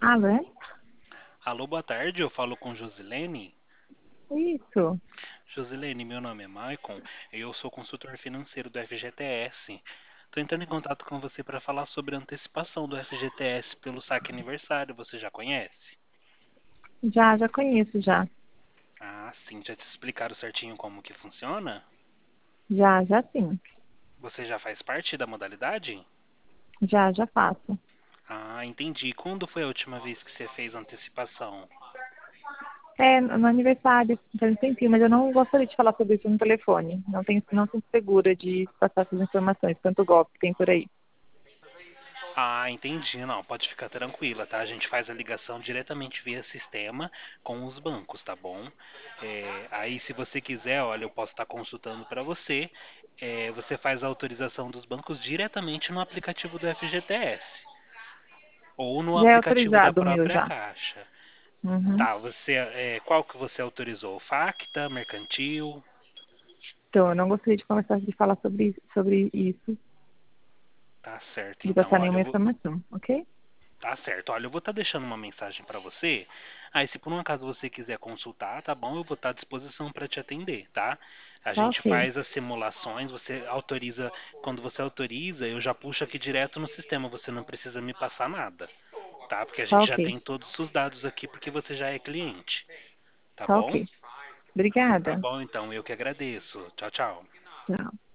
Alô, é? Alô, boa tarde, eu falo com Josilene. Isso. Josilene, meu nome é Maicon e eu sou consultor financeiro do FGTS. Estou entrando em contato com você para falar sobre a antecipação do FGTS pelo saque aniversário. Você já conhece? Já conheço, já. Ah, sim, já te explicaram certinho como que funciona? Já sim. Você já faz parte da modalidade? Já faço. Ah, entendi. Quando foi a última vez que você fez antecipação? É, no aniversário, faz um tempinho, mas eu não gostaria de falar sobre isso no telefone. Não sinto segura de passar essas informações, tanto golpe que tem por aí. Ah, entendi. Não, pode ficar tranquila, tá? A gente faz a ligação diretamente via sistema com os bancos, tá bom? Aí, se você quiser, olha, eu posso estar consultando para você. Você faz a autorização dos bancos diretamente no aplicativo do FGTS ou no Já é aplicativo da autorizado o meu, própria já. Caixa. Uhum. Tá, qual que você autorizou? Facta, Mercantil? Então, eu não gostaria de conversar, de falar sobre isso, Tá certo, de então, passar olha, nenhuma informação, ok? tá certo. Olha, eu vou estar deixando uma mensagem para você. Aí, se por um acaso você quiser consultar, tá bom? Eu vou estar à disposição para te atender, tá? A Tá gente ok. faz as simulações, você autoriza, quando você autoriza, eu já puxo aqui direto no sistema, você não precisa me passar nada, tá? Porque a Tá gente já ok. tem todos os dados aqui porque você já é cliente, tá Tá bom? ok. Tá Obrigada. bom, então, eu que agradeço. Tchau, tchau. Tchau.